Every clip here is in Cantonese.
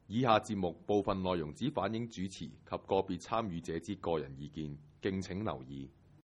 以下節目部分內容只反映主持及個別參與者之個人意見，敬請留意。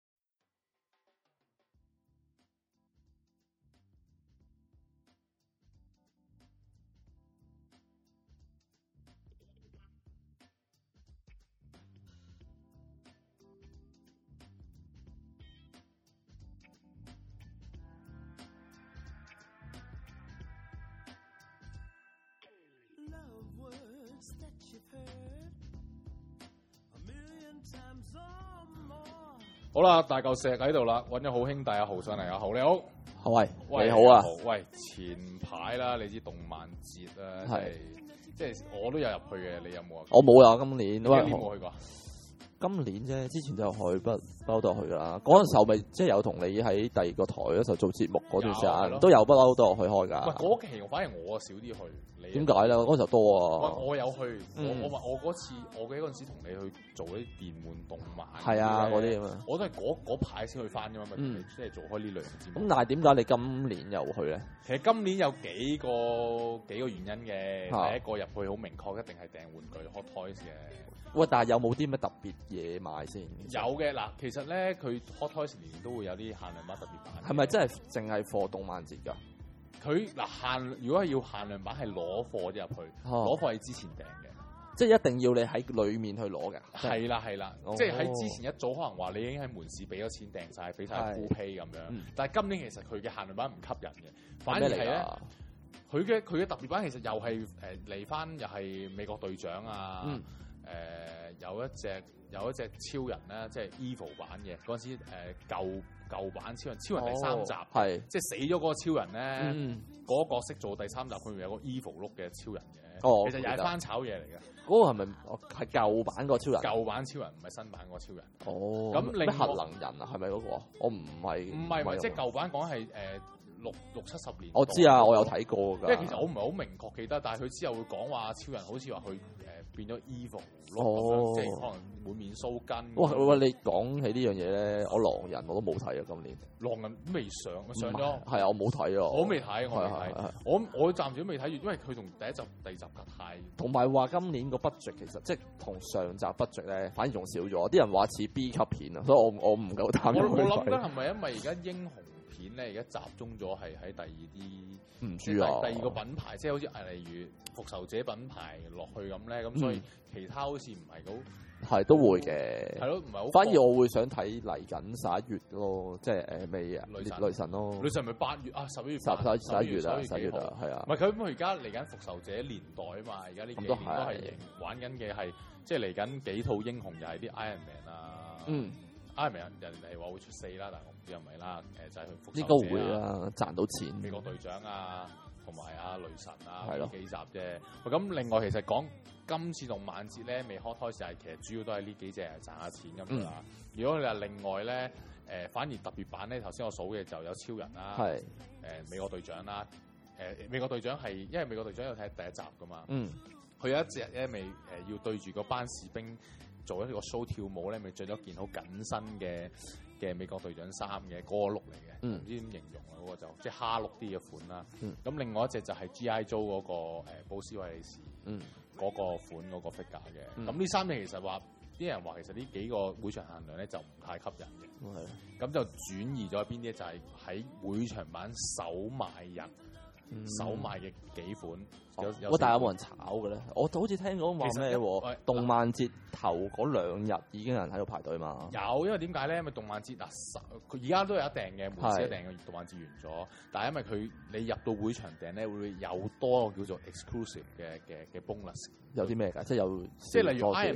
好啦，大嚿石喺度啦，揾咗好兄弟阿豪上嚟，阿豪你好， 喂， 喂你好啊， 喂，前排啦，你知動漫節啦，即係我都有入去嘅，你有冇啊？ 我冇啊，今年， 你冇去過？ 今年啫，之前就去不嬲都有去噶啦。嗰陣時候咪即係有同你喺第二個台嗰時候做節目嗰段時間，都有不嬲都有去開㗎。 喂，嗰期反而我少啲去，你點解咧？嗰時候多啊。 我有去，我嗰次我記得嗰陣時同你去做啲電玩動漫， 係啊嗰啲啊， 我都係嗰排先去翻㗎嘛，咪即係做開呢類型節目。 咁但係點解你今年又去咧？ 其實今年有幾個原因嘅，第一個入去好明確，一定係訂玩具 Hot Toys 嘅。 喂，但係有冇啲咩特別嘢買先？ 有嘅嗱，其實咧佢 Hot Toys 年年都會有啲限量版特別版。 係咪真係淨係貨動漫節㗎？ 佢嗱如果係要限量版係攞貨啫入去，攞貨係之前訂嘅， 即係一定要你喺裡面去攞嘅。 係啦，即係喺之前一早可能話你已經喺門市俾咗錢訂晒，俾晒 full pay 咁樣。但係今年其實佢嘅限量版唔吸引嘅，反而係咧佢嘅特別版其實又係嚟翻又係美國隊長啊。有一隻超人咧，即係 Evil 版嘅嗰陣時，舊版超人第三集，即係死咗嗰個超人咧，嗰個角色做第三集，佢有個 Evil look 嘅超人嘅，其實又係翻炒嘢嚟嘅。 嗰個係咪係舊版個超人？ 舊版超人唔係新版個超人。 咁咩核能人啊？係咪嗰個？我唔係， 即係舊版講係六七十年。 我知啊，我有睇過㗎。 因為其實我唔係好明確記得，但係佢之後會講話超人好似話佢變咗 evil 咯，即係可能滿面鬚根。 喂，你講起呢樣嘢咧，我狼人我都冇睇啊，今年。 狼人未上咗。係啊，我冇睇啊。 我未睇，我暫時都未睇完，因為佢同第一集、第二集隔太。 同埋話今年個 budget 其實即係同上集 budget 咧，反而仲少咗。啲人話似 B 級片啊，所以我唔夠膽。 我諗緊係咪因為而家英雄片咧，而家集中咗係喺第二啲唔知啊， 第二個品牌，即係好似例如復仇者品牌落去咁咧，咁所以其他好似唔係好係都會嘅， 係咯，唔係好。 反而我會想睇嚟緊11月咯，即係未啊？雷神咯， 雷神咪8月啊，11月 11月啊，11月啊，係啊。 唔係佢而家嚟緊復仇者年代啊嘛，而家呢幾年都係玩緊嘅係，即係嚟緊幾套英雄又係啲 Iron Man 啊，Iron Man 人哋話會出4啦，但係我唔知係咪啦，就係佢復仇者應該會啦，賺到錢。 美國隊長啊，同埋雷神啊，呢幾集啫。咁另外其實講今次動漫節咧，未 Hot Toys係其實主要都係呢幾隻賺下錢咁啦。如果你話另外咧，反而特別版咧，頭先我數嘅就有超人啦，美國隊長啦，美國隊長係因為美國隊長有睇第一集噶嘛，佢有一隻咧未要對住個班士兵做一個 show 跳舞咧，咪着咗件好緊身嘅美國隊長衫嘅嗰個 look 嚟嘅，唔知點形容啊，嗰個就即係蝦碌啲嘅款啦。咁另外一隻就係 G.I. Joe 嗰個布斯維利士嗰個款嗰個 figure 嘅。咁呢3隻其實話啲人話其實呢幾個會場限量咧就唔太吸引嘅，咁就轉移咗邊啲就係喺會場版首賣日首賣嘅幾款。但係有冇人炒嘅咧？我好似聽講話咩喎？動漫節頭嗰2日已經有人喺度排隊嘛？ 有，因為點解咧？因為動漫節佢而家都有一訂嘅，門市一訂嘅動漫節完咗，但係因為你入到會場訂咧，會有多個叫做 exclusive 嘅 bonus。 有啲咩㗎？即係例如 Iron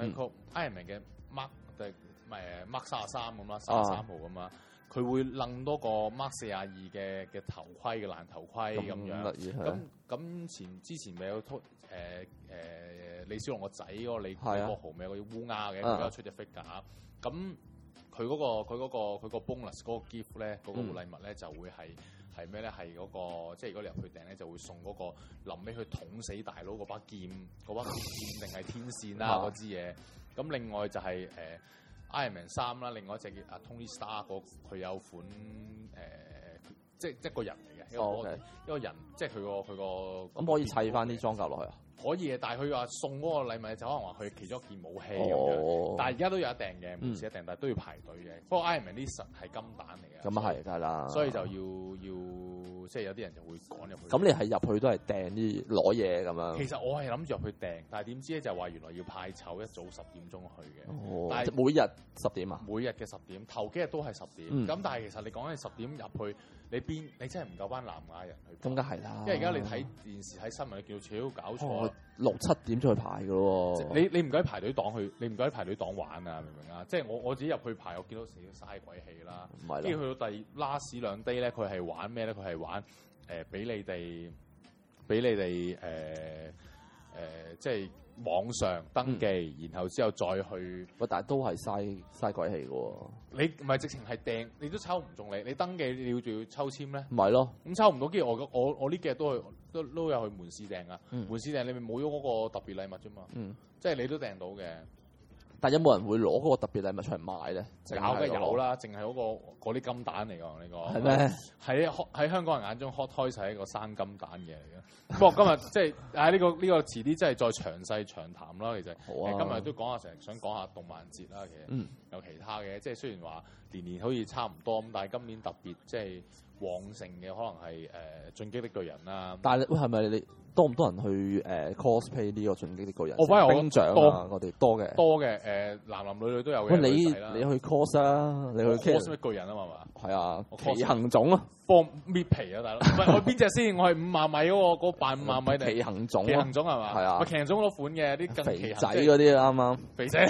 Man 嘅 Mark 33咁啦，33號咁啦。佢會擸多個 Mark 42嘅頭盔嘅爛頭盔咁樣，咁之前咪有李小龍個仔嗰個李國豪咪有個烏鴉嘅，佢有出隻 figure，咁佢嗰個 bonus 嗰個 gift 咧，嗰個禮物咧就會係咩咧？係嗰個即係如果你入去訂咧，就會送嗰個臨尾去捅死大佬嗰把劍定係天線啦嗰支嘢，咁另外就係Iron Man 3啦，另外一隻叫Tony Stark 佢有款即係一個人嚟嘅，一個人，即係佢個。 咁可以砌翻啲裝甲落去啊？ 可以嘅，但係佢話送嗰個禮物就可能話佢其中一件武器咁樣，但係而家都有一訂嘅，唔止一訂，但係都要排隊嘅。不過 Iron Man 啲實係金蛋嚟嘅， 咁啊係，梗係啦。 所以就要即係有啲人就會趕入去。 咁你係入去都係訂啲攞嘢咁樣？ 其實我係諗住入去訂，但係點知咧就話原來要派籌，一早10點鐘去嘅。 但係每日10點啊？ 每日嘅10點，頭幾日都係10點。咁但係其實你講緊10點入去，你真係唔夠班南亞人去。 咁梗係啦。 因為而家你睇電視睇新聞，你叫超搞錯。 6、7點就去排㗎喎。 你唔該排隊檔去，你唔該排隊檔玩啊，明唔明啊？即係我自己入去排，我見到死嘥鬼氣啦。 唔係啦。 跟住去到第 last 2 day 咧，佢係玩咩咧？佢係玩俾你哋即係網上登記，然後之後再去。喂，但係都係嘥鬼氣嘅喎。你唔係直情係訂，你都抽唔中你。你登記你要仲要抽籤咧？唔係咯。咁抽唔到，跟住我呢幾日都有去門市訂噶。門市訂你咪冇咗嗰個特別禮物啫嘛。即係你都訂到嘅。但有冇人會攞嗰個特別禮物出嚟賣咧？有啦，淨係嗰啲金蛋嚟㗎呢個。係咩？喺香港人眼中 hot toys 係一個生金蛋嘢嚟嘅。不過今日即係呢個遲啲真係再詳細長談啦。其實今日都講下成日想講下動漫節啦。其實有其他嘅，即係雖然話年好似差唔多咁，但係今年特別即係旺盛嘅可能係進擊的巨人啦。但係係咪你多唔多人去cosplay 呢個進擊的巨人？我反而兵長啊，我哋多嘅男女都有嘅。你去 cos 啊？你去 cos 咩巨人啊嘛？係啊，奇行種啊，幫搣皮啊，大佬！唔係我邊隻先？我係5萬米嗰個扮5萬米定奇行種？奇行種係嘛？係啊，奇行種好多款嘅，啲更肥仔嗰啲啱啱肥仔。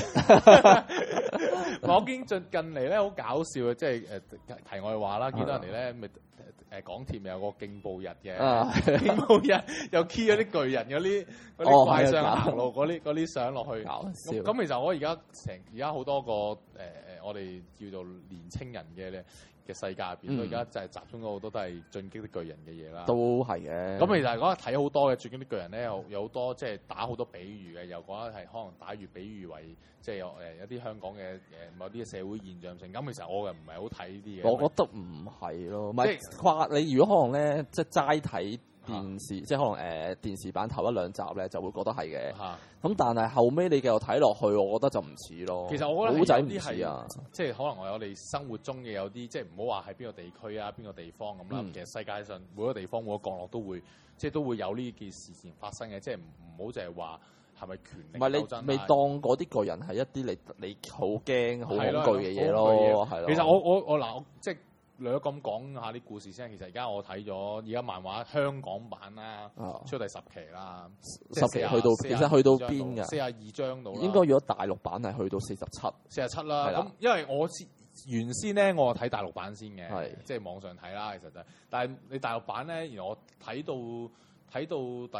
我見近嚟咧好搞笑嘅，即係題外話啦，見到人哋咧咪港鐵咪有個競步日嘅，競步日又 key 咗啲巨人嗰啲怪相行路嗰啲相落去。搞笑。咁其實我而家好多個我哋叫做年青人嘅世界入邊，都而家就係集中咗好多都係進擊的巨人嘅嘢啦。都係嘅。咁其實嗰日睇好多嘅進擊的巨人咧，有好多即係打好多比喻嘅，又覺得係可能打越比喻為即係有啲香港嘅某啲社會現象性。咁其實我又唔係好睇呢啲嘢。我覺得唔係咯，即係話你如果可能咧，即係齋睇電視，即係可能電視版頭1、2集咧，就會覺得係嘅。咁但係後尾你繼續睇落去，我覺得就唔似咯。其實我覺得古仔唔似啊，即係可能我哋生活中嘅有啲，即係唔好話喺邊個地區啊、邊個地方咁啦。其實世界上每個地方每個角落都會，即係都會有呢件事情發生嘅。即係唔好就係話係咪權力鬥爭？唔係你當嗰啲巨人係一啲你好驚、好恐懼嘅嘢咯，係咯。其實我嗱即係。略咁講下啲故事先。其實而家我睇咗而家漫畫香港版啦，出第10期啦，10期去到其實去到邊㗎？42章度啦。應該如果大陸版係去到47啦。咁因為我原先咧我睇大陸版先嘅，即係網上睇啦。其實就係，但係你大陸版咧，原來我睇到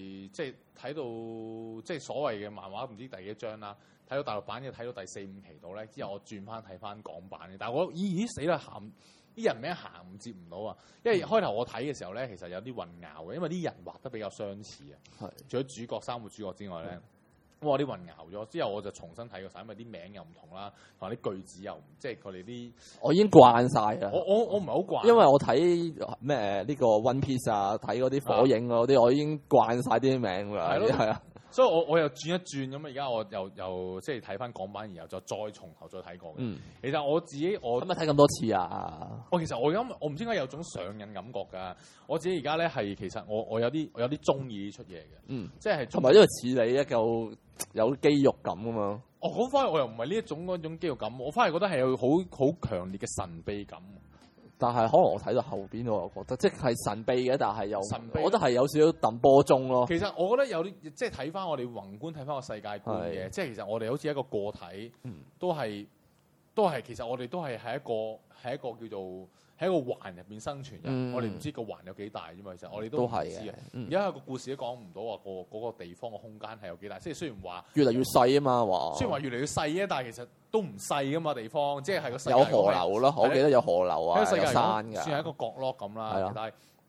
即係所謂嘅漫畫唔知第幾章啦。睇到大陸版嘅睇到第4、5期度咧，之後我轉翻睇翻港版嘅。但係我咦死啦，啲人名行接唔到啊！因為開頭我睇嘅時候咧，其實有啲混淆嘅，因為啲人畫得比較相似啊。除咗主角3個主角之外咧，我有啲混淆咗。之後我就重新睇過晒，因為啲名又唔同啦，同埋啲句子又即係佢哋啲。我已經慣晒啦。我唔係好慣，因為我睇咩呢個 One Piece 啊，睇嗰啲火影嗰啲，我已經慣晒啲名㗎。係啊。所以我又轉一轉咁，而家我又即係睇翻港版，然後就再從頭再睇過嘅。其實我自己咁咪睇咁多次啊！其實我唔知點解有種上癮感覺㗎。我自己而家咧係其實我有啲中意呢出嘢嘅。即係同埋因為似你一嚿有肌肉感啊嘛。我反而我又唔係呢一種嗰種肌肉感，我反而覺得係有好強烈嘅神秘感。但係可能我睇到後邊，我又覺得即係神秘嘅，但係又神秘，我覺得係有少少揼波鐘咯。其實我覺得有啲即係睇翻我哋宏觀睇翻個世界觀嘅，即係其實我哋好似一個個體，都係其實我哋都係喺一個叫做喺一個環入邊生存嘅。我哋唔知個環有幾大啫嘛，其實我哋都唔知嘅。而家個故事都講唔到話嗰個地方嘅空間係有幾大，即係雖然話越嚟越細啊嘛，話雖然話越嚟越細啫，但係其實都唔細噶嘛地方，即係個世界有河流咯，我記得有河流啊，有山㗎，算係一個角落咁啦。但係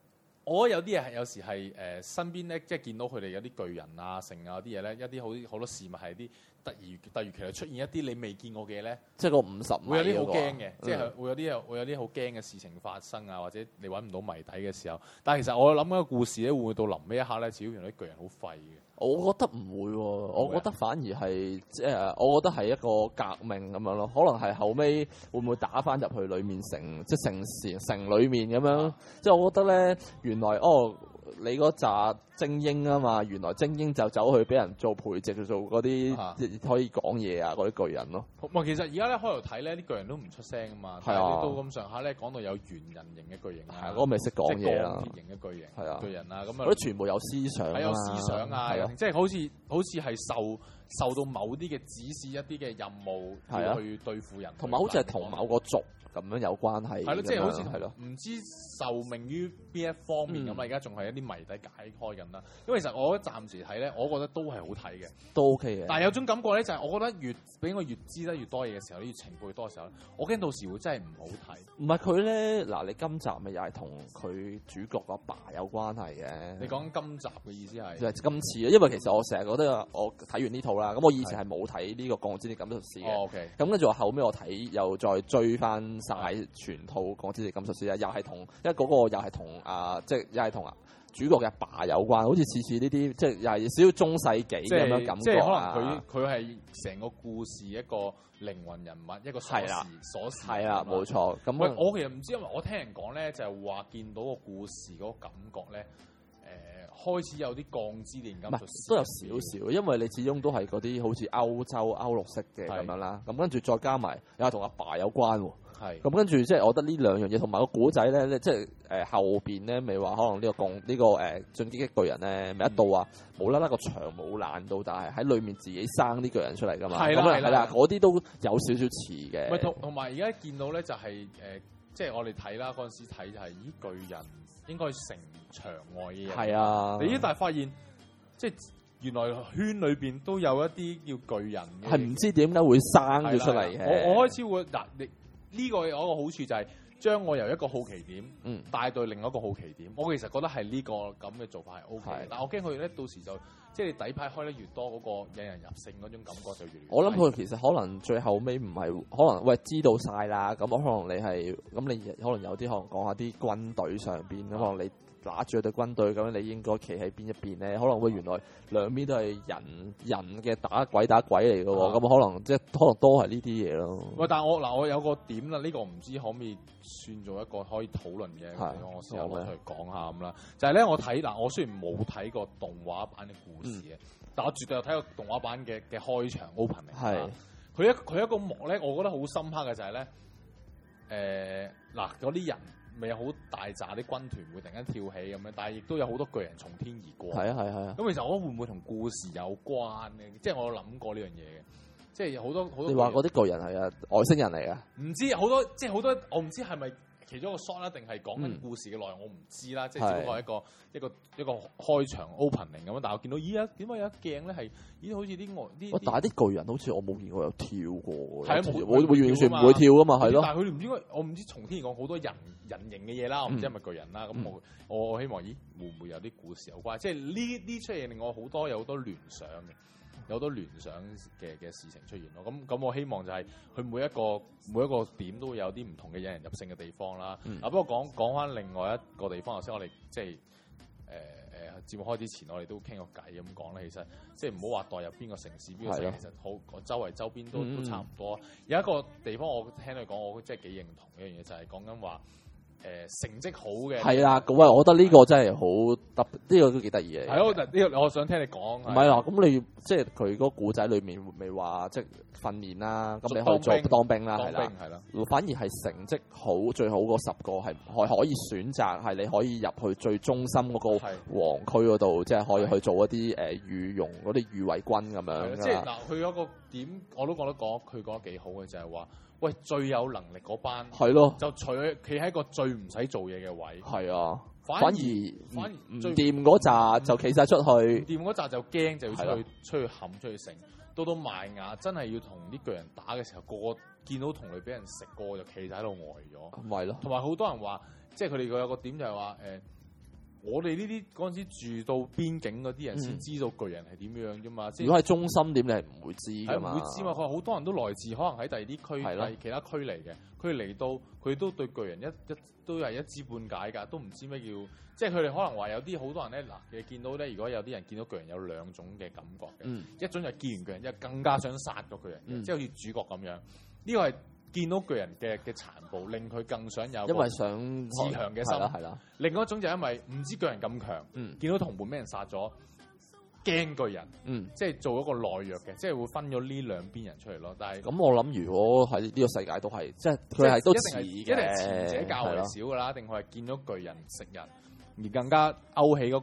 我覺得有啲嘢係有時係身邊咧，即係見到佢哋有啲巨人啊、成啊啲嘢咧，一啲好多事物係啲突如其來出現一啲你未見過嘅嘢咧， 即係個50米會有啲好驚嘅，即係會有啲好驚嘅事情發生啊，或者你揾唔到謎底嘅時候。但係其實我諗緊個故事咧，會唔會到臨尾一刻咧，似乎原來啲巨人好廢嘅？ 我覺得唔會喎，我覺得反而係即係我覺得係一個革命咁樣咯。可能係後尾會唔會打翻入去裡面即係城裡面咁樣？即係我覺得咧，原來你嗰紮精英啊嘛，原來精英就走去俾人做培植，做嗰啲可以講嘢啊嗰啲巨人咯。 其實而家咧開頭睇咧，啲巨人都唔出聲啊嘛。但係到咁上下咧，講到有猿人型嘅巨型啊， 嗰個咪識講嘢啦。 鋼鐵型嘅巨型， 係啊， 巨人啊，咁嗰啲全部有思想， 係有思想啊，即係好似係受到某啲嘅指示一啲嘅任務要去對付人， 同埋好似係同某個族咁樣有關係。 係咯，即係好似唔知受命於邊一方面咁啊！而家仲係一啲謎底解開緊啦。因為其實我覺得暫時睇咧，我覺得都係好睇嘅， 都 OK 嘅。 但係有種感覺咧，就係我覺得俾我越知得越多嘢嘅時候，越情報越多嘅時候咧，我驚到時會真係唔好睇。唔係佢咧，嗱你今集咪又係同佢主角阿爸有關係嘅。你講今集嘅意思係？ 就係今次啊，因為其實我成日覺得我睇完呢套啦，咁我以前係冇睇呢個《鋼之鍊金術師》嘅。 OK。 咁跟住我後尾我睇又再追翻曬全套《鋼之鍊金術師》啊，又係同因為嗰個又係同即係又係同主角嘅爸有關，好似次呢啲即係又係少少中世紀咁樣感覺。 即係可能佢係成個故事一個靈魂人物，一個鎖匙。 係啦，冇錯。咁我其實唔知，因為我聽人講咧，就係話見到個故事嗰個感覺咧，開始有啲鋼之鍊金術師都有少少，因為你始終都係嗰啲好似歐陸式嘅咁樣啦。咁跟住再加埋又係同阿爸有關喎。 係咁跟住，即係我覺得呢兩樣嘢，同埋個古仔咧，即係後邊咧，咪話可能呢個進擊的巨人咧，咪一到啊，冇啦啦個牆冇爛到，但係喺裏面自己生啲巨人出嚟噶嘛。係啦，嗰啲都有少少似嘅。 咪同埋而家見到咧，就係即係我哋睇啦，嗰陣時睇就係咦巨人應該城牆外嘅人。 係啊， 你但係發現即係原來圈裏邊都有一啲叫巨人嘅， 係唔知點解會生咗出嚟嘅。 我開始會呢個有一個好處就係將我由一個好奇點帶到另一個好奇點。我其實覺得係呢個咁嘅做法係 OK 嘅，但我驚佢咧到時就即係你底牌開得越多，嗰個引人入勝嗰種感覺就越嚟越。我諗佢其實可能最後尾唔係可能喂知道晒啦，咁可能你係咁你可能有啲可能講下啲軍隊上邊咁可能你。拿住隊軍隊咁，你應該企喺邊一邊咧？可能會原來兩邊都係人嘅打鬼嚟嘅喎，咁可能可能多係呢啲嘢咯。 喂，但係我有個點啦，呢個唔知可唔可以算做一個可以討論嘅，我試下攞出嚟講下咁啦。就係咧，我睇我雖然冇睇過動畫版嘅故事嘅，但我絕對有睇過動畫版嘅開場 opening。係佢一個幕咧，我覺得好深刻嘅就係咧，嗰啲人。咪有好大紮啲軍團會突然間跳起咁樣，但係亦都有好多巨人從天而過。係啊。咁其實我會唔會同故事有關咧？即係我有諗過呢樣嘢嘅，即係好多。 你話嗰啲巨人係外星人嚟㗎？ 唔知好多，即係好多，我唔知係咪其中一個 shot 啦，定係講緊故事嘅內容，我唔知啦。即係只不過係一個開場 opening 咁樣。但係我見到點解有一鏡咧係好似啲但係啲巨人好似我冇見過有跳過。係啊，會完全唔會跳㗎嘛，係咯。 但係佢哋唔知我唔知從天而講好多人形嘅嘢啦，我唔知係咪巨人啦。咁我希望會唔會有啲故事有關？即係呢出嘢令我有好多聯想嘅。有好多聯想嘅事情出現咯，咁我希望就係佢每一個點都會有啲唔同嘅引人入勝嘅地方啦。不過講翻另外一個地方，頭先我哋即係節目開之前，我哋都傾過偈咁講咧。其實即係唔好話代入邊個城市邊個城，其實好周邊都差唔多。有一個地方我聽佢講，我即係幾認同一樣嘢，就係講緊話。成績好嘅係啦，咁我覺得呢個真係好特別，呢個都幾得意嘅。 係咯，呢個我想聽你講。 唔係啦，咁你即係佢嗰個故仔裏面未話即係訓練啦，咁你可以做當兵啦，係啦。反而係成績好最好嗰10個係可以選擇，係你可以入去最中心嗰個皇區嗰度，即係可以去做一啲御用嗰啲御衛軍咁樣。 即係嗱，佢有個點我都覺得佢講得幾好嘅，就係話。喂，最有能力嗰班係咯， 就企喺個最唔使做嘢嘅位。 係啊，反而唔最掂嗰扎就企晒出去， 唔掂嗰扎就驚就要出去冚出去成。到埋牙真係要同啲巨人打嘅時候，個個見到同類俾人食過就企晒喺度呆咗。 咪咯， 同埋好多人話，即係佢哋有個點就係話我哋呢啲嗰陣時住到邊境嗰啲人先知道巨人係點樣啫嘛。 如果係中心點，你係唔會知㗎嘛。 唔會知嘛？佢話好多人都來自可能喺第二啲區，係其他區嚟嘅。佢嚟到，佢都對巨人都係一知半解㗎，都唔知咩叫。即係佢哋可能話有啲好多人咧，嗱，你見到咧，如果有啲人見到巨人有兩種嘅感覺嘅，一種就係見完巨人之後更加想殺個巨人，即係好似主角咁樣。呢個係見到巨人嘅殘暴，令佢更想有因為想自強嘅心。係啦。另外一種就係因為唔知巨人咁強，見到同伴俾人殺咗，驚巨人，即係做一個懦弱嘅，即係會分咗呢兩邊人出嚟咯。但係咁我諗，如果喺呢個世界都係，即係佢係都似嘅，一定係前者較為少㗎啦，定係見到巨人食人，而更加勾起嗰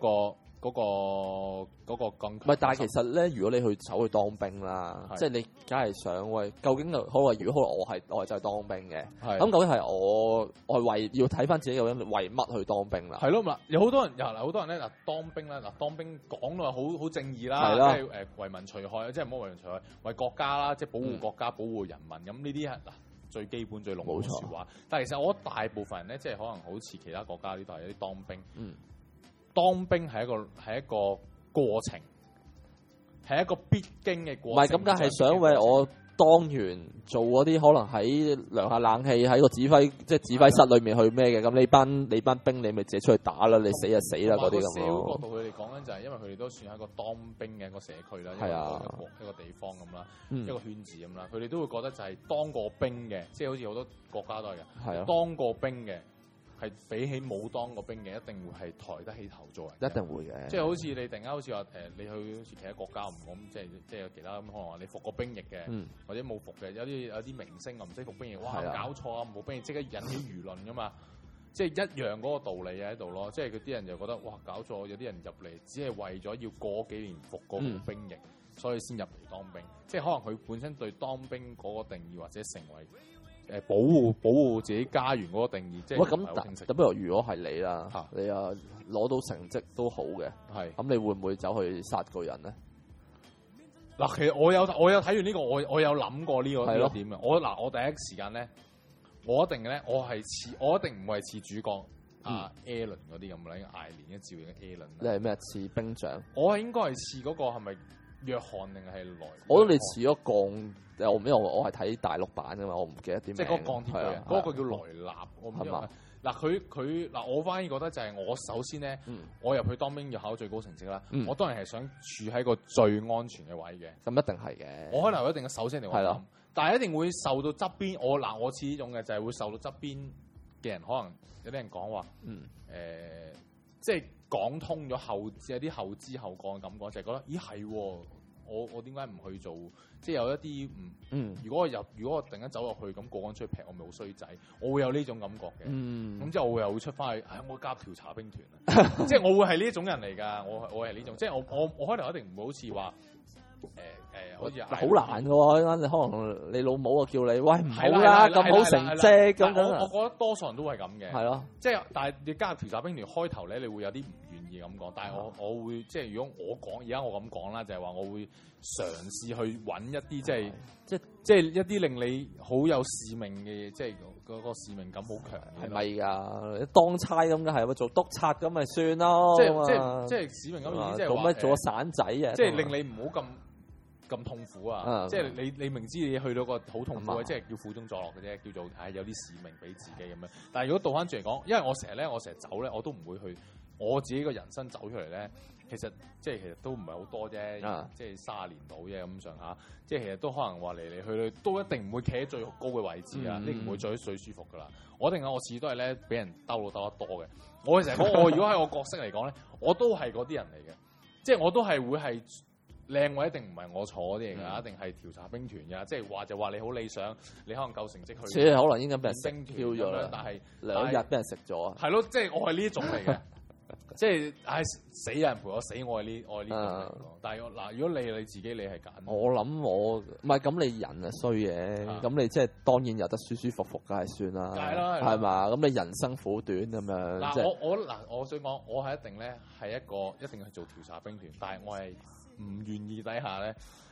個更。唔係，但係其實咧，如果你去走去當兵啦，即係你梗係想喂，究竟好話，如果我係真係當兵嘅，咁究竟係我係要睇翻自己究竟為乜去當兵啦？係咯，嗱，有好多人好多人咧嗱，當兵咧嗱，當兵講到好正義啦，即係為民除害，即係唔好為民除害，為國家啦，即係保護國家、保護人民咁呢啲係嗱最基本最濃嘅説話。但係其實我覺得大部分人咧，即係可能好似其他國家呢度係有啲當兵，當兵係一個過程，係一個必經嘅過程。唔係咁，梗係想為我當完做嗰啲可能喺涼下冷氣喺個指揮室裏面去咩嘅？咁你班兵你咪自己出去打啦，你死就死啦嗰啲咁咯。社會角度佢哋講緊就係因為佢哋都算係一個當兵嘅一個社區啦，一個地方咁啦，一個圈子咁啦。佢哋都會覺得就係當過兵嘅，即係好似好多國家都係嘅，當過兵嘅。係比起冇當過兵嘅，一定會係抬得起頭做人。一定會嘅，即係好似你突然間好似話你去好似其他國家唔講，即係有其他咁可能話你服過兵役嘅，或者冇服嘅，有啲明星啊唔識服兵役，哇搞錯啊冇兵役即刻引起輿論噶嘛，即係一樣嗰個道理喺度咯。即係佢啲人就覺得哇搞錯，有啲人入嚟只係為咗要過幾年服嗰個兵役，所以先入嚟當兵。即係可能佢本身對當兵嗰個定義或者成為。保護自己家園嗰個定義，即係咁不如果係你啦，你攞到成績都好嘅，咁你會唔會走去殺個人咧？嗱，其實我有睇完呢個，我有諗過呢個點嘅。我第一時間咧，我一定唔會係似主角Alan 嗰啲咁啦，艾連嘅照應嘅 Alan。你係咩似兵長？我應該係似嗰個係咪約翰定係萊？我覺得你似咗鋼。因為我係睇大陸版㗎嘛，我唔記得點。即係嗰個鋼鐵嘅，嗰個叫萊納，我唔知係咪。嗱佢我反而覺得就係我首先咧，我入去當兵要考最高成績啦。我當然係想處喺個最安全嘅位嘅。咁一定係嘅。我可能一定首先一定會諗，但係一定會受到側邊我似呢種嘅就係會受到側邊嘅人，可能有啲人講話，即係講通咗有啲後知後覺嘅感覺，就係覺得咦係喎。我點解唔去做？即係有一啲如果我突然間走落去，咁過安出去劈我，咪好衰仔。我會有呢種感覺嘅。咁之後我又會出翻去，我加入調查兵團即係我會係呢種人嚟㗎。我係呢種，即係我開頭一定唔會好似話好似好難㗎喎。你可能你老母啊叫你喂唔好啦，咁好成績咁樣。我覺得多數人都係咁嘅。係咯，即係但係你加入調查兵團開頭咧，你會有啲唔願意咁講。但係我會即係如果我講而家我咁講啦，就係話我會嘗試去揾一啲即係一啲令你好有使命嘅，即係嗰個使命感好強。係咪㗎？當差咁嘅係咪做督察咁咪算咯？即係使命感意思即係話做個散仔啊！即係令你唔好咁痛苦啊！即係你明知你去到個好痛苦嘅，即係叫苦中作樂嘅啫，叫做有啲使命俾自己咁樣。但係如果倒翻轉嚟講，因為我成日走咧，我都唔會去我自己個人生走出嚟咧。其實都唔係好多啫，即係30年到啫咁上下。即係其實都可能話嚟去都一定唔會企喺最高嘅位置啊！你唔會最舒服噶啦。我次都係咧俾人兜得多嘅。我成日講，如果喺我角色嚟講咧，我都係嗰啲人嚟嘅，即係我都係會係。靚位一定唔係我坐嗰啲嚟㗎，一定係調查兵團㗎。即係就話你好理想，你可能夠成績去。即係可能應該俾人升跳咗啦，但係2日俾人食咗。係咯，即係我係呢種嚟嘅，即係死人陪我死，我係呢種嚟嘅。但係嗱，如果你自己你係揀，我諗我唔係咁，你人啊衰嘅，咁你即係當然有得舒舒服服梗係算啦，係嘛？咁你人生苦短咁樣。嗱我想講，我係一定咧係一定係做調查兵團，但係我係。唔願意底下咧，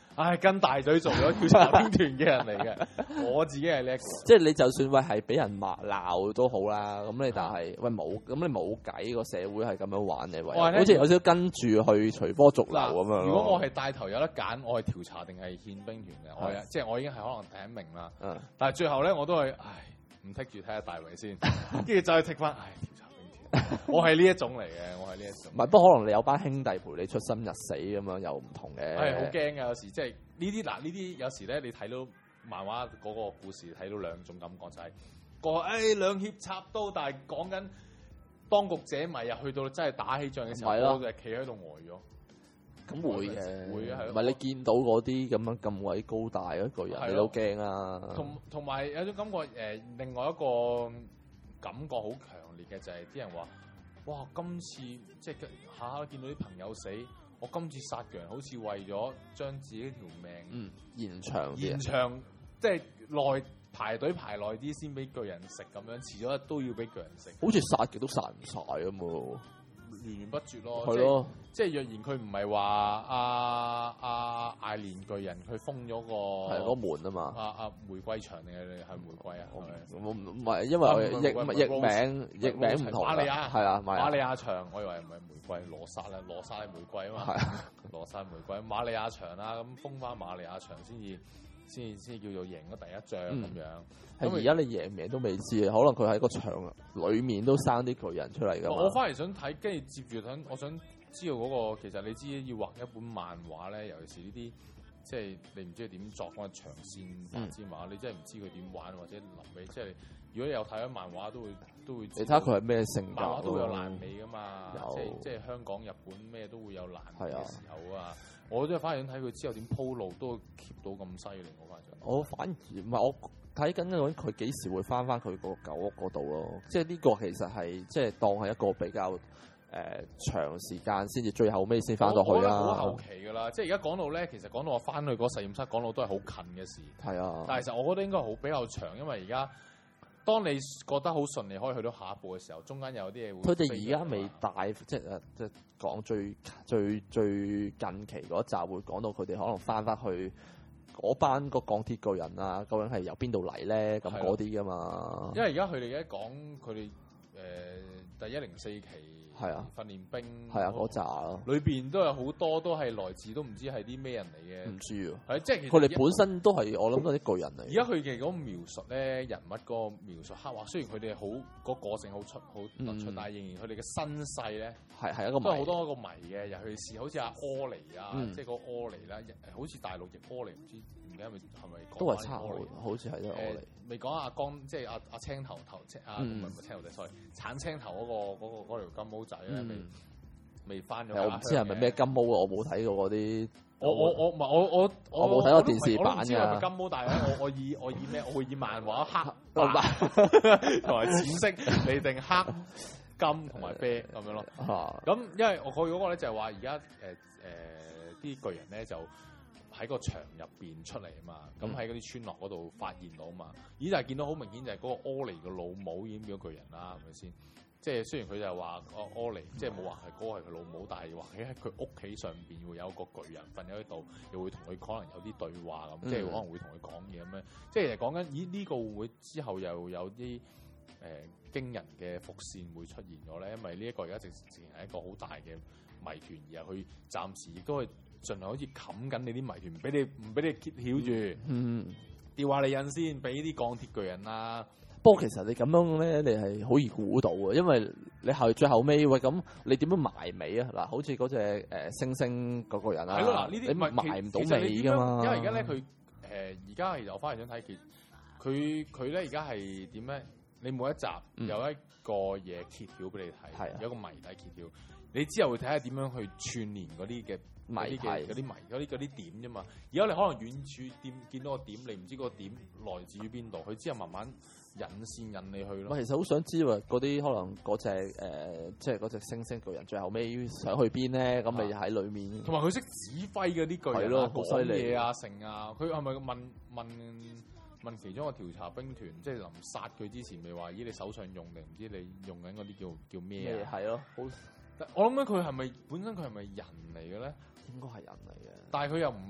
跟大隊做咗調查兵團嘅人嚟嘅，我自己係呢一個。 即係你就算喂係俾人鬧都好啦，咁你但係喂冇，咁你冇計，個社會係咁樣玩嘅，好似有少少跟住去隨波逐流咁樣。 如果我係帶頭有得揀，我係調查定係憲兵團嘅，即係我已經係可能第一名啦。但係最後咧我都係唔剔住睇下大圍先，跟住再剔翻調查兵團。我係呢一種嚟嘅，我係呢一種。 唔係，不過可能你有班兄弟陪你出生入死咁樣，又唔同嘅。 係好驚嘅，有時即係呢啲有時咧，你睇到漫畫嗰個故事，睇到兩種感覺，就係個兩肋插刀，但係講緊當局者迷啊，去到真係打起仗嘅時候，我就係企喺度呆咗。 咁會嘅， 會啊， 唔係你見到嗰啲咁樣咁鬼高大一個人，你都驚啊！ 同埋有種感覺，另外一個感覺好強烈嘅就係啲人話：哇！今次即係下下見到啲朋友死，我今次殺人好似為咗將自己條命延長， 即係耐排隊排耐啲先俾巨人食咁樣，遲咗都要俾巨人食。 好似殺極都殺唔晒咁喎。 源源不絕咯， 係咯， 即係若然佢唔係話艾連巨人佢封咗個係嗰門啊嘛， 玫瑰牆定係玫瑰啊？ 我唔係，因為譯名唔同， 瑪利亞係啊， 瑪利亞牆，我以為唔係玫瑰，羅莎係玫瑰啊嘛，羅莎玫瑰，瑪利亞牆啦，咁封翻瑪利亞牆先至叫做贏咗第一仗咁樣。 係而家你贏唔贏都未知啊，可能佢喺個場裡面都生啲巨人出嚟㗎嘛。 我翻嚟想睇，跟住接住我想知道嗰個其實你知要畫一本漫畫咧，尤其是呢啲即係你唔知佢點作嗰個長線白之馬，你真係唔知佢點玩或者臨尾即係如果你有睇咗漫畫都會。你睇下佢係咩性格， 漫畫都會有爛尾㗎嘛，即係香港、日本咩都會有爛尾嘅時候啊。我都係反而想睇佢之後點鋪路，都 keep 到咁犀利。 我反而唔係我睇緊嗰陣，佢幾時會翻佢個舊屋嗰度咯？即係呢個其實係即係當係一個比較長時間先至最後尾先翻到去啦。 好後期㗎啦，即係而家講到咧，其實講到我翻去嗰實驗室講到都係好近嘅事。 係啊， 但係其實我覺得應該好比較長，因為而家當你覺得好順利可以去到下一步嘅時候，中間有啲嘢會。佢哋而家未帶，即係講最近期嗰集會講到佢哋可能翻去嗰班個鋼鐵巨人啊，究竟係由邊度嚟咧？咁嗰啲噶嘛。因為而家佢哋而家講佢哋第104期。係啊，訓練兵係啊，嗰扎咯，裏邊都有好多都係來自都唔知係啲咩人嚟嘅，唔知啊，係即係佢哋本身都係我諗都係啲巨人嚟。而家佢嘅嗰個描述咧，人物個描述刻畫，雖然佢哋好個性好突出，但係仍然佢哋嘅身世咧係一個都好多個謎嘅，尤其是好似阿柯尼啊，即係個柯尼啦，好似大陸譯柯尼，唔知唔記得係咪都係差好似係都柯尼。未講阿江，即係阿青頭唔係青頭仔 sorry，橙青頭嗰條金毛仔咧，未翻咗。我唔知係咪咩金毛啊，我冇睇過嗰啲。我冇睇過電視版㗎。我唔知係咪金毛，但係我以咩？我會以漫畫黑同埋淺色嚟定黑金同埋啡咁樣咯。咁因為我佢嗰個咧就係話而家啲巨人咧就喺個牆入邊出嚟啊嘛，咁喺嗰啲村落嗰度發現到啊嘛，就係見到好明顯就係嗰個柯尼嘅老母已經變咗巨人啦，係咪先？即係雖然佢就係話柯尼，即係冇話係嗰個係佢老母，但係話喺佢屋企上邊會有一個巨人瞓喺度，又會同佢可能有啲對話咁，即係可能會同佢講嘢咁樣。即係其實講緊咦呢個會唔會之後又有啲驚人嘅伏線會出現咗咧？因為呢一個而家直情係一個好大嘅謎團，而係佢暫時亦都係。盡量好似冚緊你啲謎團，唔俾你揭曉住，吊下你印先，俾啲鋼鐵巨人啦。 不過其實你咁樣咧，你係好易估到嘅，因為你係最後尾喂咁，你點樣埋尾啊？嗱，好似嗰隻猩猩嗰個人啊， 係咯，嗱呢啲你埋唔到尾噶嘛。 因為而家咧佢而家其實我翻嚟想睇佢咧而家係點咧？你每一集有一個嘢揭曉俾你睇，有一個謎底揭曉，你之後會睇下點樣去串連嗰啲嘅。嗰啲謎嗰啲點啫嘛，而家你可能遠處見到個點，你唔知個點來自於邊度，佢之後慢慢引線引你去咯。其實好想知喎，嗰啲可能嗰隻即係嗰隻猩猩巨人最後尾想去邊咧？咁咪喺裏面。同埋佢識指揮嗰啲巨人啊，講嘢啊，成啊，佢係咪問其中一個調查兵團，即係臨殺佢之前，咪話咦你手上用定唔知你用緊嗰啲叫咩啊？係咯，我諗緊佢係咪本身佢係咪人嚟嘅咧？應該係人嚟嘅，但係佢又唔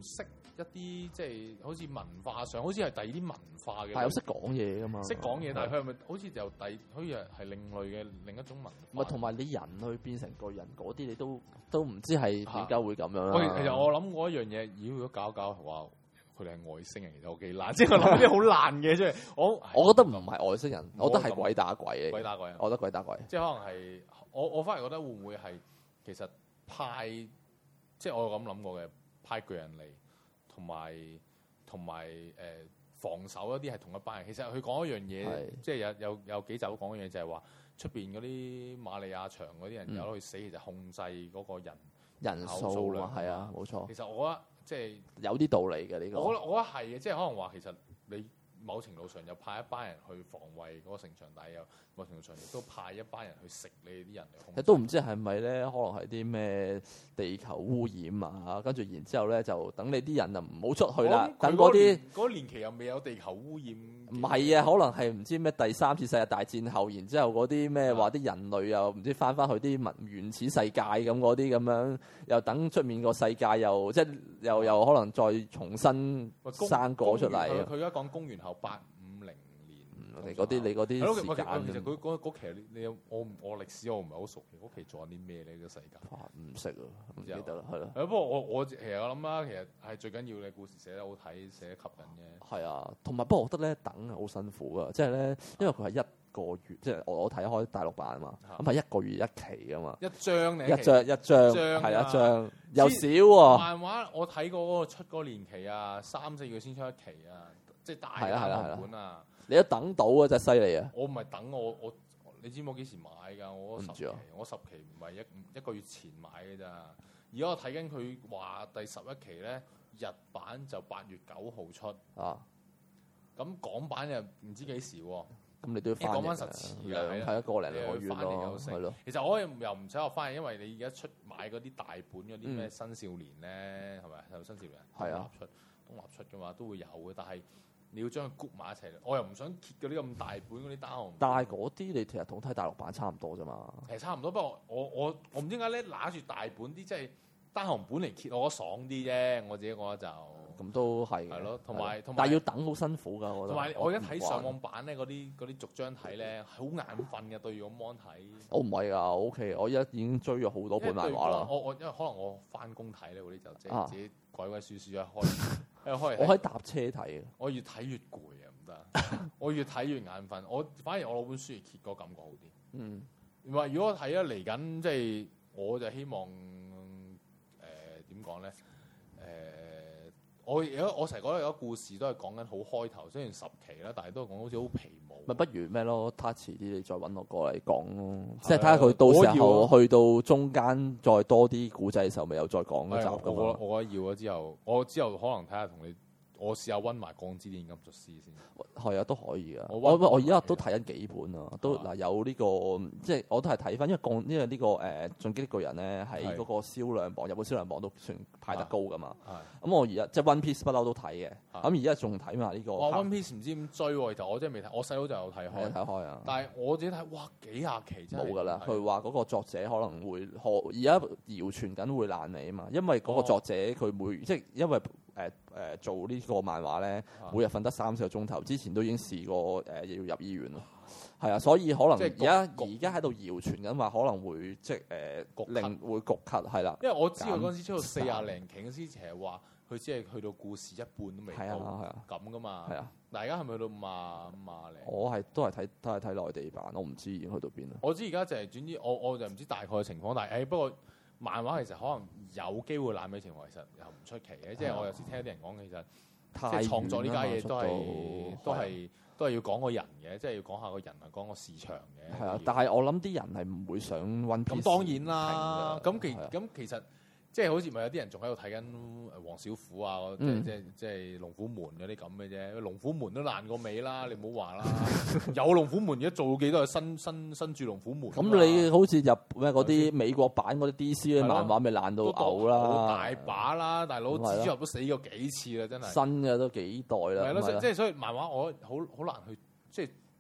識一啲即係好似文化上，好似係第二啲文化嘅。 係有識講嘢㗎嘛？ 識講嘢，但係佢係咪好似就好似係另類嘅另一種文化？ 唔係同埋你人去變成巨人嗰啲，你都唔知係點解會咁樣啦。 其實我諗過一樣嘢，如果搞話佢哋係外星人，其實我幾難，即係我諗啲好難嘅，即係我覺得唔係外星人，我覺得係鬼打鬼。 鬼打鬼， 我覺得鬼打鬼。 即係可能係我反而覺得會唔會係其實派，即係我有咁諗過嘅派巨人嚟，同埋防守一啲係同一班人。其實佢講一樣嘢，即係有幾集都講一樣嘢，就係話出邊嗰啲瑪利亞場嗰啲人有去死，其實控制嗰個人數量係啊，冇錯。 其實我覺得即係有啲道理嘅呢個。 我覺得係嘅，即係可能話其實你某程度上又派一班人去防衛嗰個城牆，但係又某程度上亦都派一班人去食你啲人嚟控制。 都唔知係咪咧？可能係啲咩地球污染啊？跟住然之後咧，就等你啲人就唔好出去啦。等嗰啲嗰年期又未有地球污染。 唔係啊，可能係唔知咩第三次世界大戰後，然之後嗰啲咩話啲人類又唔知翻去啲原始世界咁嗰啲咁樣，又等出面個世界又即係又可能再重新生過出嚟。 佢而家講公元後850年。 你嗰啲時間， 其實佢嗰期你有我歷史我唔係好熟，嗰期做緊啲咩咧？呢個世界唔識啊，唔記得啦，係咯。 不過我其實我諗啦，其實係最緊要你故事寫得好睇，寫得吸引嘅。 係啊，同埋不過我覺得咧等係好辛苦噶，即係咧，因為佢係一個月，即係我睇開大陸版啊嘛，咁係一個月一期噶嘛， 一張嚟， 一張係一張，又少喎。 漫畫我睇過嗰個出嗰年期啊，3-4個月先出一期啊，即係大嘅本啊。 你都等到啊，真係犀利啊！ 我唔係等我，你知唔知我幾時買㗎？我10期，我10期唔係一個月前買嘅咋。而家我睇緊佢話第11期咧，日版就8月9號出啊。咁港版又唔知幾時喎。 咁你都要翻講翻實詞㗎， 係一個零兩個月咯，係咯。 其實我又唔使話翻嚟，因為你而家買嗰啲大本嗰啲咩新少年咧，係咪有新少年？係啊，東立出㗎嘛，都會有嘅，但係。你要將佢谷埋一齊，我又唔想揭嗰啲咁大本嗰啲單行本。 但係嗰啲你其實同睇大陸版差唔多啫嘛。 其實差唔多，不過我唔知點解咧，拿住大本啲即係單行本嚟揭，我覺得爽啲啫。我自己覺得就咁都係。係咯， 同埋但係要等好辛苦㗎，我覺得。 同埋我而家睇上網版咧，嗰啲逐張睇咧，好眼瞓嘅，對住個 mon 睇。 我唔係㗎，我 OK，我而家已經追咗好多本漫畫啦。 因為可能我翻工睇咧嗰啲就即係自己鬼鬼祟祟一開。 我喺搭車睇嘅， 我越睇越攰啊，唔得！我越睇越眼瞓。反而我攞本書嚟揭嗰感覺好啲。嗯，唔係如果我睇咧嚟緊，即係我就希望點講咧？我成日覺得有個故事都係講緊好開頭，雖然10期啦，但係都係講好似好皮毛。 咪不如咩咯？他遲啲你再揾我過嚟講咯，即係睇下佢到時候去到中間再多啲古仔嘅時候，咪又再講一集咁咯。 我覺得要啊，之後可能睇下同你。我試下溫埋《鋼之煉金術師》先， 係啊，都可以噶。我而家都睇緊幾本啊，都嗱有呢個，即係我都係睇翻，因為呢個《進擊的巨人》咧喺嗰個銷量榜，日本銷量榜都算排得高噶嘛。咁我而家即係 One Piece 不嬲都睇嘅，咁而家仲睇埋呢個。 One Piece 唔知點追喎，其實我真係未睇，我細佬就有睇開啊。但係我自己睇，哇幾廿期真係冇㗎啦。佢話嗰個作者可能會而家謠傳緊會爛尾啊嘛，因為嗰個作者佢即係因為。做呢個漫畫咧，每日瞓得3-4個鐘頭，之前都已經試過要入醫院咯。係啊，所以可能而家喺度謠傳緊話可能會即係會焗咳係啦。 因為我知道嗰陣時出到40零期嗰時，其實話佢只係去到故事一半都未到咁噶嘛。係啊，但係而家係咪去到50零？我都係睇內地版，我唔知已經去到邊啦。我知而家就係總之，我就唔知大概嘅情況，但係不過。漫畫其實可能有機會爛尾情況，其實又唔出奇嘅。即係我有時聽啲人講，其實即係創作呢家嘢都係要講個人嘅，即係要講下個人啊，講個市場嘅。係啊，但係我諗啲人係唔會想One Piece。咁當然啦，咁其實即係好似咪有啲人仲喺度睇緊黃小虎啊，即係龍虎門嗰啲咁嘅啫。龍虎門都爛過尾啦，你唔好話啦。有龍虎門而家做幾多係新住龍虎門。咁你好似入咩嗰啲美國版嗰啲 DC 嘅漫畫，咪爛到嘔啦！大把啦，大佬蜘蛛俠都死過幾次啦，真係。新嘅都幾代啦。係咯，即係所以漫畫我好難去即係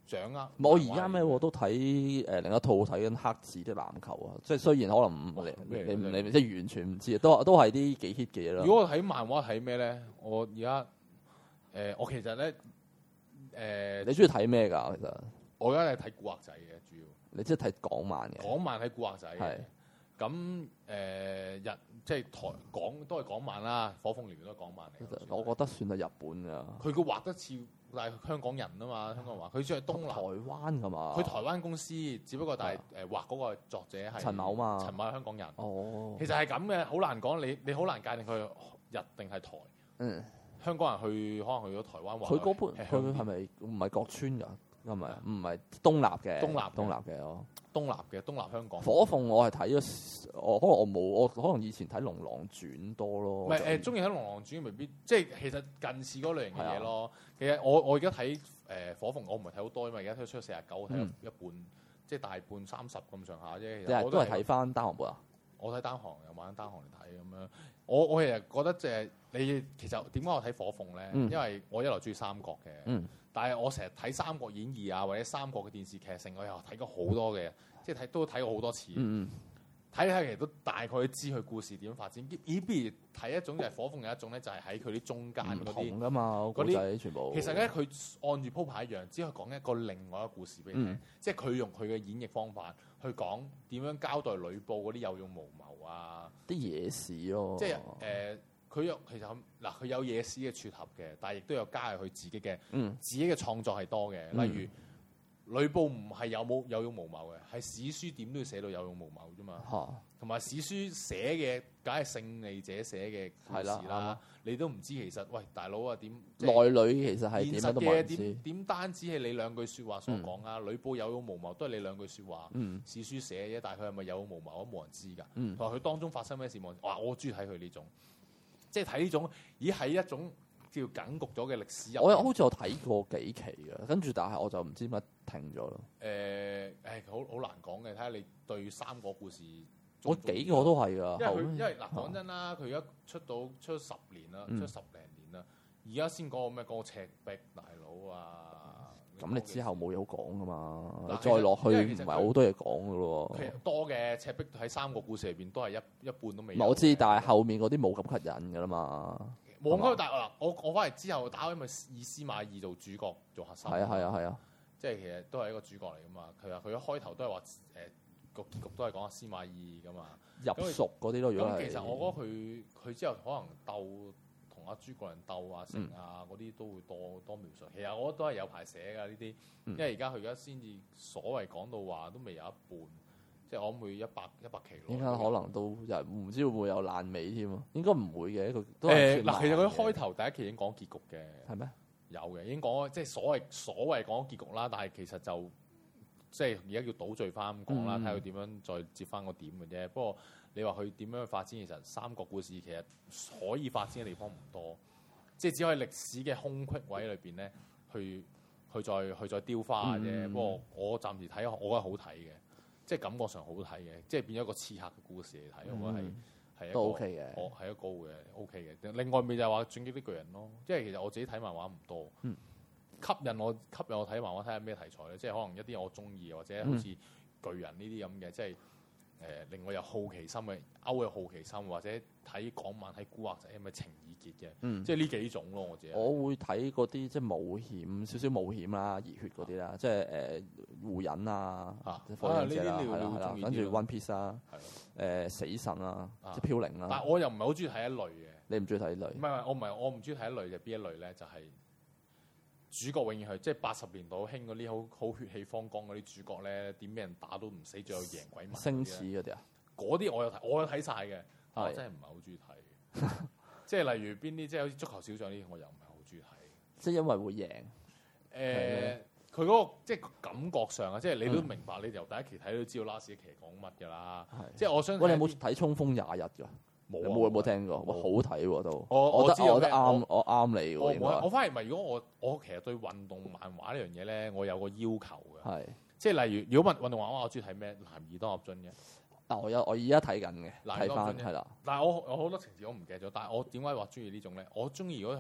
掌握。 我而家咩我都睇另一套睇緊黑子的籃球啊，即係雖然可能你即係完全唔知，都係啲幾 hit 嘅嘢啦。 如果我睇漫畫睇咩咧？我而家我其實咧你中意睇咩㗎？其實我而家係睇古惑仔嘅主要。 你即係睇港漫嘅？ 港漫睇古惑仔嘅。 係。 咁即係都係港漫啦，火鳳燎都係港漫嚟。 我覺得算係日本㗎。 佢個畫得似，但係香港人啊嘛，香港話佢算係東南。 台灣㗎嘛？ 佢台灣公司，只不過但係畫嗰個作者係陳某嘛。 陳某係香港人。 哦。 其實係咁嘅，好難講，你好難界定佢日定係台。 嗯。 香港人可能去咗台灣畫。 佢嗰本佢係咪唔係國村㗎？唔係東立嘅。東立嘅哦。 東立香港。 火鳳我係睇咗，我可能以前睇《龍狼傳》多咯。 唔係中意睇《龍狼傳》未必，即係其實近似嗰類型嘅嘢咯。其實我而家睇火鳳，我唔係睇好多，因為而家出49，睇一半，即係大半30咁上下啫。其實我都係睇翻單行本啊。我睇單行，又買緊單行嚟睇咁樣。我其實覺得即係你其實點解我睇火鳳咧？因為我一來中意三國嘅。但係我成日睇《三國演義》啊，或者三國嘅電視劇性，我又睇過好多嘅，即係都睇過好多次。睇其實都大概知佢故事點發展。不如睇一種就係火鳳，有一種咧就係喺佢啲中間嗰啲。唔同㗎嘛，嗰啲全部。其實咧，佢按住鋪排一樣，只係講一個另外一個故事俾你聽。即係佢用佢嘅演繹方法去講點樣交代呂布嗰啲有勇無謀啊，啲野史咯。即係佢其實佢有野史嘅撮合嘅，但係亦都有加入佢自己嘅創作係多嘅。例如呂布唔係有勇無謀嘅，係史書點都要寫到有勇無謀啫嘛。同埋史書寫嘅梗係勝利者寫嘅故事啦。你都唔知其實喂大佬啊點內裏其實係點樣都冇知。點單止係你兩句説話所講啊？呂布有勇無謀都係你兩句説話。史書寫嘅啫，但係佢係咪有勇無謀都冇人知㗎。同埋佢當中發生咩事冇人。我中意睇佢呢種。即係睇呢種，係一種叫緊局咗嘅歷史。我好似有睇過幾期嘅，跟住但係我就唔知乜停咗咯。好難講嘅，睇下你對三國故事。我幾個都係㗎。因為嗱講真啦，佢而家出10年啦，出10零年啦，而家先講個咩？講個赤壁大佬啊！咁你之後冇嘢好講㗎嘛？你再落去唔係好多嘢講㗎咯。其實多嘅赤壁喺三國故事入邊都係一半都未。我知，但係後面嗰啲冇咁吸引㗎啦嘛。冇咁，但係嗱，我翻嚟之後打，因為以司馬懿做主角做核心。係啊。即係其實都係一個主角嚟㗎嘛。佢一開頭都係話個結局都係講阿司馬懿㗎嘛。入蜀嗰啲咯，如果係。咁其實我覺得佢之後可能鬥。同阿諸葛亮鬥啊、成啊嗰啲都會多描述。其實我覺得都係有排寫㗎呢啲，因為佢而家先至所謂講到話都未有一半，即係我諗會100期咯。應該可能都唔知會唔會有爛尾添啊？應該唔會嘅，佢都嗱，其實佢開頭第一期已經講結局嘅，係咩？有嘅，已經講即係所謂講結局啦。但係其實就即係而家要倒敍翻咁講啦，睇佢點樣再接翻個點嘅啫。不過你話佢點樣去發展？其實三國故事其實可以發展嘅地方唔多，即係只可以歷史嘅空隙位裏邊咧，去再雕花嘅啫。不過我暫時睇，我覺得好睇嘅，即係感覺上好睇嘅，即係變咗一個刺客嘅故事嚟睇，我覺得係都 OK 嘅，係一個嘅 OK 嘅。另外咪就係話《進擊的巨人》咯，即係其實我自己睇漫畫唔多，吸引我睇漫畫睇下咩題材咧，即係可能一啲我中意或者好似巨人呢啲咁嘅，即係。令我有好奇心嘅，勾有好奇心，或者睇港漫睇古惑仔，係咪情意結嘅？即係呢幾種咯，我自己。我會睇嗰啲即係冒險，少少冒險啦、熱血嗰啲啦，即係湖人啊，火影者啦，係啦，跟住 One Piece 啦，死神啦，即係飄零啦。但係我又唔係好中意睇一類嘅。你唔中意睇一類？唔係，我唔中意睇一類，就邊一類咧？就係主角永遠係即係80年代興嗰啲好血氣方剛嗰啲主角咧，點俾人打都唔死，仲有贏鬼馬。星矢嗰啲啊？嗰啲我有睇晒嘅，但我真係唔係好中意睇。即係例如邊啲，即係好似足球小將呢啲，我又唔係好中意睇。即係因為會贏。佢嗰個即係感覺上啊，即係你都明白，你由第一期睇都知道 last 一期講乜㗎啦。即係我想。喂，你有冇睇《衝鋒廿日》㗎？冇聽過，好睇喎都。我覺得啱，我啱你喎。我反而唔係，如果我其實對運動漫畫呢樣嘢咧，我有個要求嘅。係。即係例如，如果運動漫畫，我中意睇咩？男兒當入樽嘅。我而家睇緊嘅，睇翻係啦。但係我好多情節我唔記得咗。但係我點解話中意呢種咧？我中意如果係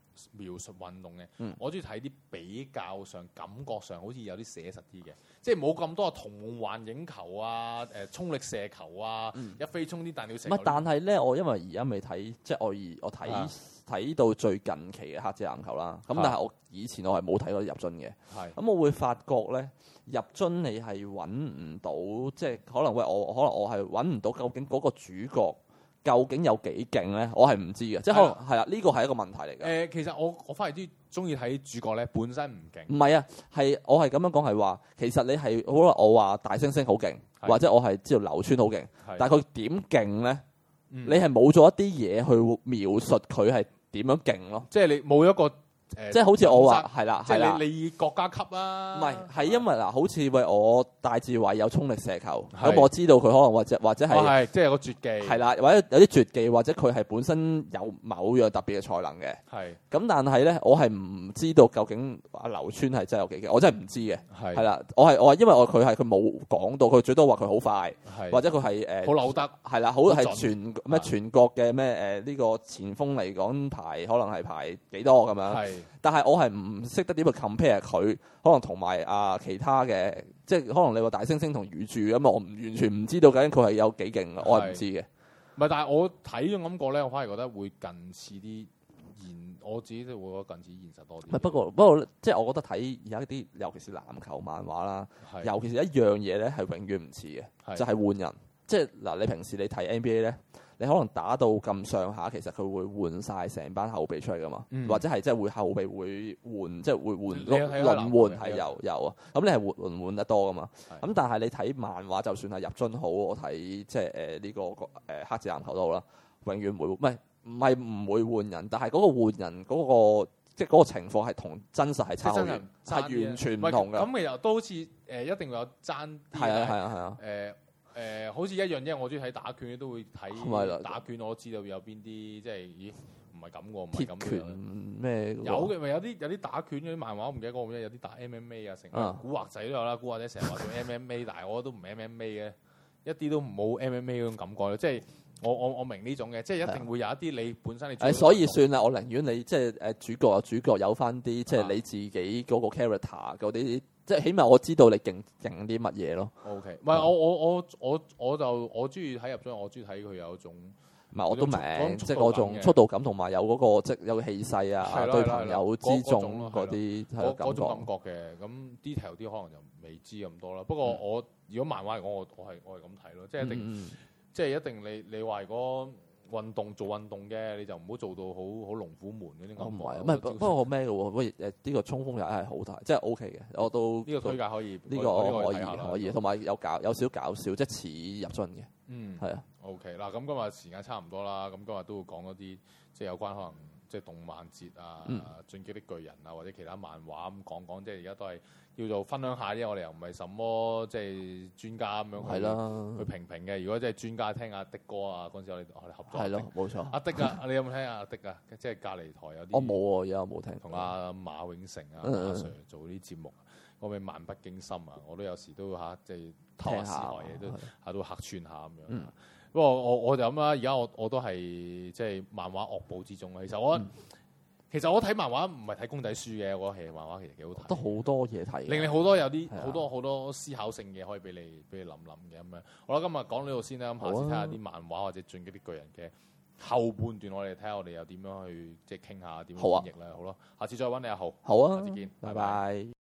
描述運動嘅，我中意睇啲比較上感覺上好似有啲寫實啲嘅，即係冇咁多童幻影球啊、衝力射球啊、一飛衝啲彈跳射球。 但係咧，我因為而家未睇，即係我睇到最近期嘅黑子籃球啦。咁但係我以前我係冇睇過入樽嘅。咁我會發覺咧，入樽你係揾唔到，即係可能我係揾唔到究竟嗰個主角究竟有幾勁咧？我係唔知嘅，即係可能係啦，呢個係一個問題嚟嘅。 其實我反而啲中意睇主角咧，本身唔勁。 唔係啊，我係咁樣講係話，其實你係好啦，我話大猩猩好勁，或者我係知道流川好勁，但係佢點勁咧？你係冇咗一啲嘢去描述佢係點樣勁咯？ 即係你冇一個。 即係好似我話係啦， 即係你國家級啊？ 唔係因為嗱，好似我戴志偉有衝力射球，咁我知道佢可能或者係即係有個絕技係啦，或者有啲絕技，或者佢係本身有某樣特別嘅才能嘅。咁但係咧，我係唔知道究竟阿流川係真係有幾勁，我真係唔知嘅。係啦，我係因為佢冇講到，佢最多話佢好快，或者佢係好扭得係啦，好係全國嘅咩呢個前鋒嚟講可能係排幾多咁樣。但係我係唔識得點去 compare 佢，可能同埋其他嘅，即係可能你話大猩猩同魚住咁，我完全唔知道究竟佢係有幾勁，我係唔知嘅。 唔係，但係我睇咗感覺咧，我反而覺得會近似啲我自己都會覺得近似現實多啲。 不過即係我覺得睇而家啲，尤其是籃球漫畫啦，尤其是一樣嘢咧係永遠唔似嘅，就係換人。即係嗱，你平時你睇 NBA 咧，你可能打到咁上下，其實佢會換晒成班後備出嚟噶嘛，或者係即係會後備會換，即係會換輪換係有啊。咁你係輪換得多噶嘛？咁但係你睇漫畫，就算係入樽好，我睇即係呢個黑子籃球都好啦，永遠唔係唔會換人，但係嗰個換人嗰個即係嗰個情況係同真實係差好遠，係完全唔同嘅。 咁其實都好似一定會有爭啲。係啊。好似一樣，因為我中意睇打拳，都會睇打拳，我知道有邊啲即係咦唔係咁喎，唔係咁嘅。鐵拳咩？有嘅咪有啲打拳嗰啲漫畫，我唔記得嗰個咩，有啲打 MMA 啊，成古惑仔都有啦，古惑仔成日話做 MMA，但係我都唔 MMA 嘅，一啲都冇 MMA 嗰種感覺咯，即係。我明呢種嘅，即係一定會有一啲你本身你。所以算啦，我寧願你即係主角有翻啲，即係你自己嗰個 character 嗰啲，即係起碼我知道你勁啲乜嘢咯。OK， 唔係我中意睇入樽，我中意睇佢有一種。唔係我都明，即係嗰種速度感同埋有嗰個即係有氣勢啊，對朋友之眾嗰啲嗰種感覺嘅。咁 detail 啲可能就未知咁多啦。不過我如果漫畫嚟講，我係咁睇咯，即係一定。即係一定你話如果做運動嘅，你就唔好做到好龍虎門嗰啲咁。唔係，不過我咩嘅喎？喂，呢個衝鋒又係好睇，即係 OK 嘅。我都呢個推介可以，呢個可以，同埋有少搞笑，即係似入樽嘅。係啊。OK 嗱，咁今日時間差唔多啦，咁今日都會講一啲即係有關可能即係動漫節啊、進擊的巨人啊或者其他漫畫咁講，即係而家都係叫做分享下啫。我哋又唔係什麼即係專家咁樣去評評嘅。如果即係專家聽阿的哥啊，嗰陣時我哋合作。係咯，冇錯。阿的啊，你有冇聽阿的啊？即係隔離台有啲。我冇喎，而家冇聽。同阿馬永成啊、阿 Sir 做啲節目，嗰個漫不經心啊，我都有時都即係偷下私台嘢，都客串下咁樣。不過我就咁啦，而家我都係即係漫畫惡補之中。其實我睇漫畫唔係睇公仔書嘅，我覺得漫畫其實幾好睇。都好多嘢睇，令你好多有啲好多思考性嘢可以俾你諗嘅咁樣。好啦，今日講呢度先啦，咁下次睇下啲漫畫或者進擊的巨人嘅後半段，我哋睇下我哋又點樣去即係傾下點樣演繹啦。好咯，下次再揾你阿豪。好啊，下次見，拜拜。